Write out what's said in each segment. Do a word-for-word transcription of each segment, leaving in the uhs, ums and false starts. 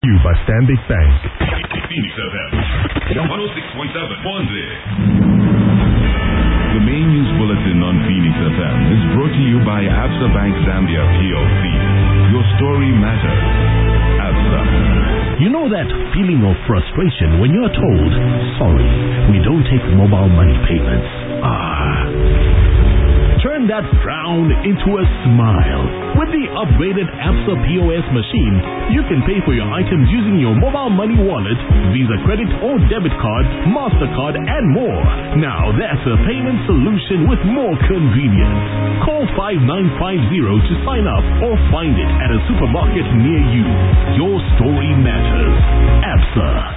You by Stanbic Bank. Phoenix F M, one oh six point seven, Ponze. The main news bulletin on Phoenix F M is brought to you by Absa Bank Zambia P L C. Your story matters. Absa. You know that feeling of frustration when you're told, sorry, we don't take mobile money payments. Ah. Turn that frown into a smile. With the upgraded Absa P O S machine, you can pay for your items using your mobile money wallet, Visa credit or debit card, MasterCard, and more. Now that's a payment solution with more convenience. Call five nine five zero to sign up or find it at a supermarket near you. Your story matters. Absa.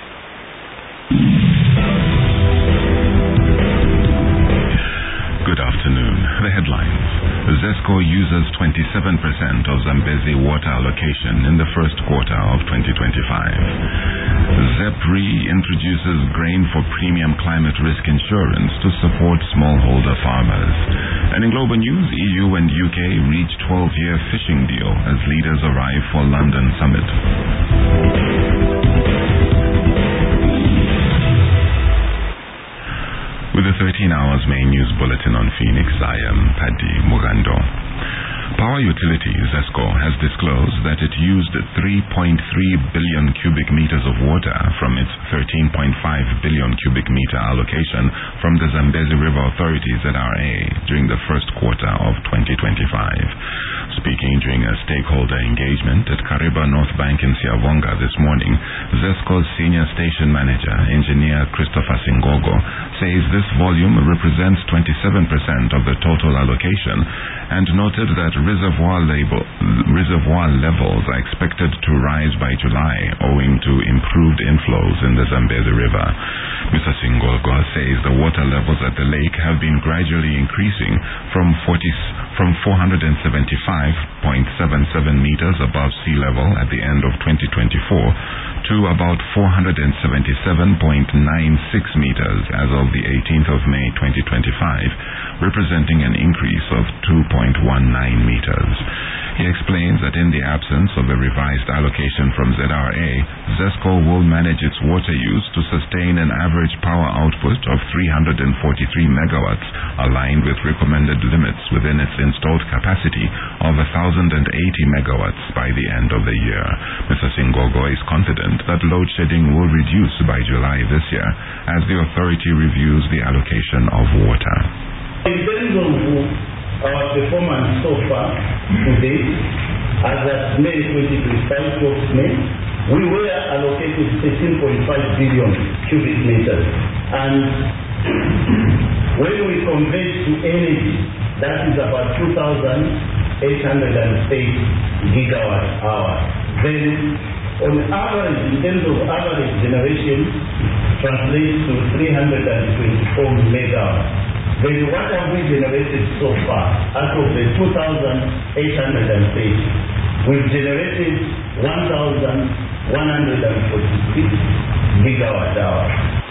Good afternoon. The headlines. ZESCO uses twenty-seven percent of Zambezi water allocation in the first quarter of twenty twenty-five. ZEPRI introduces grain for premium climate risk insurance to support smallholder farmers. And in global news, E U and U K reach twelve-year fishing deal as leaders arrive for London summit. With the thirteen hours main news bulletin on Phoenix, I am Paddy Mugando. Power Utility, ZESCO, has disclosed that it used three point three billion cubic meters of water from its thirteen point five billion cubic meter allocation from the Zambezi River Authority Z R A during the first quarter of twenty twenty-five. Speaking during a stakeholder engagement at Kariba North Bank in Siavonga this morning, ZESCO's senior station manager, engineer Christopher Singogo, says this volume represents twenty-seven percent of the total allocation and noted that reservoir, label, reservoir levels are expected to rise by July owing to improved inflows in the Zambezi River. Mister Singogo says the water levels at the lake have been gradually increasing from forty, from four hundred seventy-five point seven seven meters above sea level at the end of twenty twenty-four to about four hundred seventy-seven point nine six meters as of the eighteenth of May twenty twenty-five, representing an increase of two point one nine meters. He explains that in the absence of a revised allocation from Z R A, ZESCO will manage its water use to sustain an average power output of three hundred forty-three megawatts, aligned with recommended limits within its installed capacity of one thousand eighty megawatts by the end of the year. Mister Singogo is confident that load shedding will reduce by July this year as the authority reviews the allocation of water. In terms of our performance so far today, as at May twenty twenty-five, of May, we were allocated thirteen point five billion cubic meters. And when we convert to energy, that is about two thousand eight hundred eight gigawatt hours. Then, on average, in terms of average generation, translates to three hundred twenty-four megawatts. Then what have we generated so far? Out of the two thousand eight hundred eight, we've generated one thousand one hundred forty-six gigawatt hours.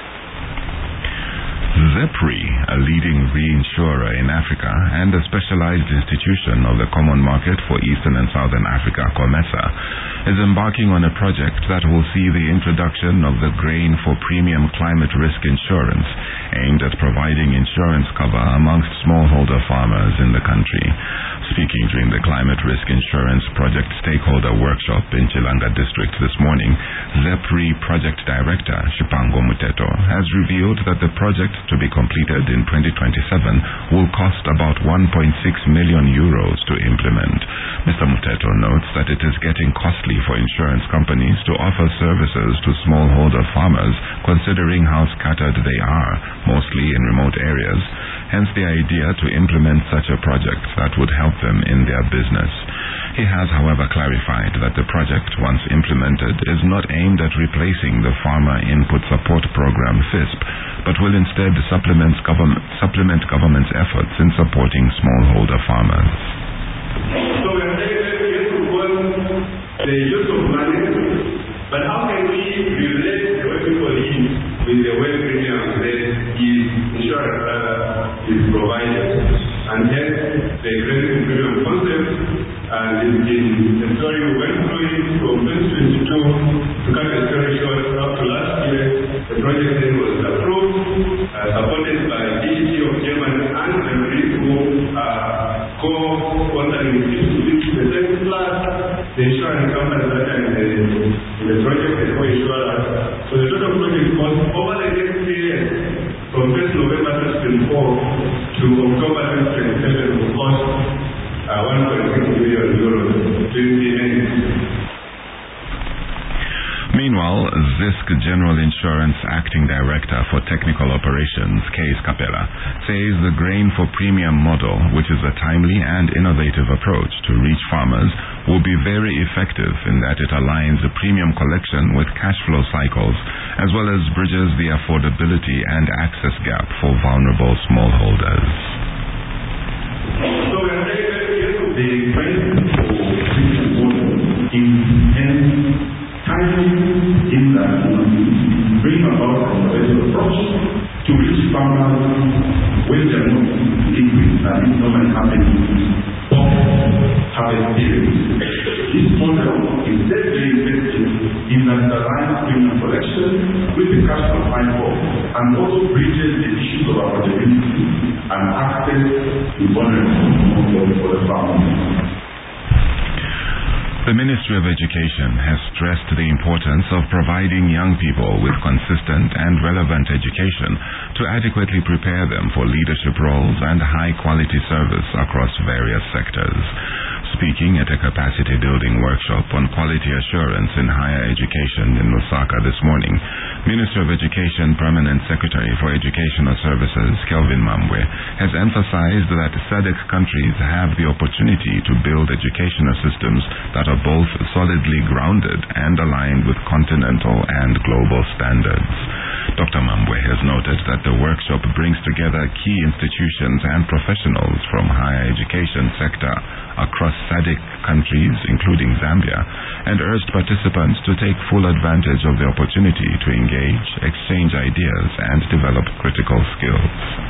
ZEPRI, a leading reinsurer in Africa and a specialized institution of the Common Market for Eastern and Southern Africa, COMESA, is embarking on a project that will see the introduction of the Grain for Premium Climate Risk Insurance, aimed at providing insurance cover amongst smallholder farmers in the country. Speaking during the Climate Risk Insurance Project Stakeholder Workshop in Chilanga District this morning, ZEPRI Project Director Shipango Muteto has revealed that the project to be completed in twenty twenty-seven will cost about one point six million euros to implement. Mister Muteto notes that it is getting costly for insurance companies to offer services to smallholder farmers, considering how scattered they are, mostly in remote areas, hence the idea to implement such a project that would help them in their business. He has, however, clarified that the project, once implemented, is not aimed at replacing the Farmer Input Support Program F I S P, but will instead supplement, government, supplement government's efforts in supporting smallholder farmers. So we are very, very careful with the use of money, but how can we relate what people need with the way premium that is insurance uh, is provided? And hence, the premium concept, and in the story we went through it from twenty twenty-two The project then was approved, uh, supported by D E C of Germany and Hungary, who are co-sponsoring fifty percent plus the insurance company that are in the, in the project, the co-insurers. So the total project cost over the next three years, from first November twenty twenty-four to October twenty twenty-seven, will cost uh, one point six billion euros, twenty entities. Meanwhile, ZISC General Insurance Acting Director for Technical Operations, Kees Capella, says the Grain for Premium model, which is a timely and innovative approach to reach farmers, will be very effective in that it aligns the premium collection with cash flow cycles, as well as bridges the affordability and access gap for vulnerable smallholders. So we are saying that the Grain for Premium model is timely in that we bring about an innovative approach to reach farmers when they are not liquid and it normally happens off harvest period. This model is very effective in that it aligns premium collection with the cash flow cycle and also bridges the issues of affordability and access to vulnerable for the farmers. The Ministry of Education has stressed the importance of providing young people with consistent and relevant education to adequately prepare them for leadership roles and high-quality service across various sectors. Speaking at a capacity-building workshop on quality assurance in higher education in Lusaka this morning, Minister of Education Permanent Secretary for Educational Services, Kelvin Mambwe, has emphasized that S A D C countries have the opportunity to build educational systems that are both solidly grounded and aligned with continental and global standards. Doctor Mambwe has noted that the workshop brings together key institutions and professionals from higher education sector across S A D C countries, including Zambia, and urged participants to take full advantage of the opportunity to engage, exchange ideas, and develop critical skills.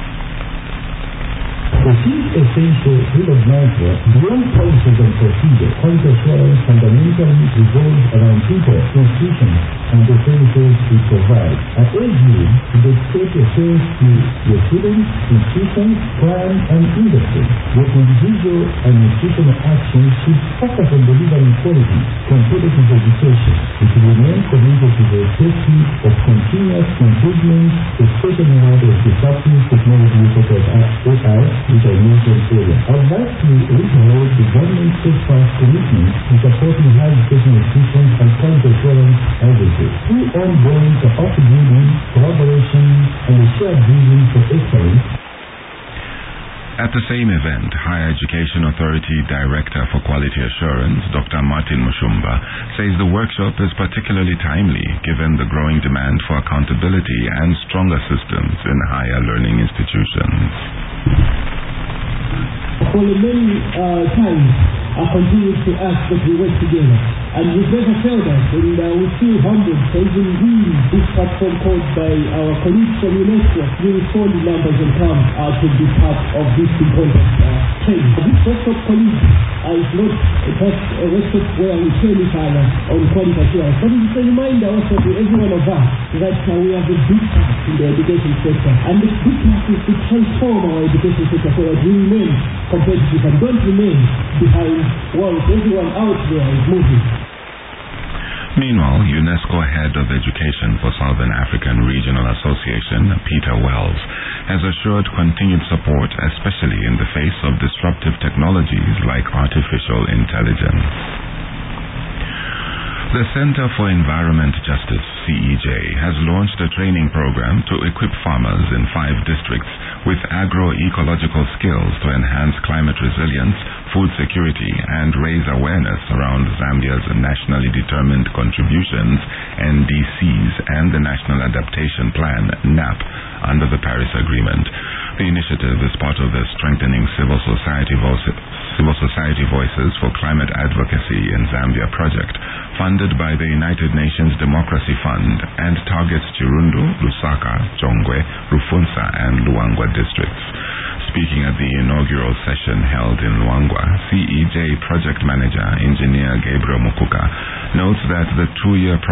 It is essential to recognize that beyond policies and procedures, quality assurance fundamentally revolves around people, institutions, and the services we provide. At A G U, we dedicate ourselves to your students, institutions, clients, and industry. Your individual and institutional actions should focus on delivering quality, competitive education. We should remain committed to the safety of continuous improvement, especially in light of disruptive technologies such as A I, which I mentioned earlier. I would like to reiterate the government's steadfast commitment to supporting higher education institutions and quality assurance agencies through ongoing capacity building, collaboration, and a shared vision for excellence. At the same event, Higher Education Authority Director for Quality Assurance, Doctor Martin Mushumba, says the workshop is particularly timely given the growing demand for accountability and stronger systems in higher learning institutions. For many uh, times, I continue to ask that we work together. And we've never failed us, and uh, we feel humbled for even we, this platform called by our colleagues from UNESCO, really saw the numbers and come uh, to be part of this important uh, training. This workshop, colleagues, uh, is not just a workshop where we train each other on quality assurance, but it's a reminder also to every one of us that uh, we have a big part in the education sector. And the big part is to transform our education sector so that we remain competitive and don't remain behind while everyone out there is moving. Meanwhile, UNESCO Head of Education for Southern African Regional Association, Peter Wells, has assured continued support, especially in the face of disruptive technologies like artificial intelligence. The Center for Environment Justice, C E J, has launched a training program to equip farmers in five districts with agroecological skills to enhance climate resilience, food security, and raise awareness around Zambia's nationally determined contributions, N D Cs, and the National Adaptation Plan, N A P, under the Paris Agreement. The initiative is part of the Strengthening Civil Society Voices, Civil Society Voices for Climate Advocacy in Zambia project, funded by the United Nations Democracy Fund, and targets Chirundu, Lusaka, Chongwe, Rufunsa, and Luangwa districts. Speaking at the inaugural session held in Luangwa, C E J Project Manager Engineer Gabriel Mukuka notes that the two-year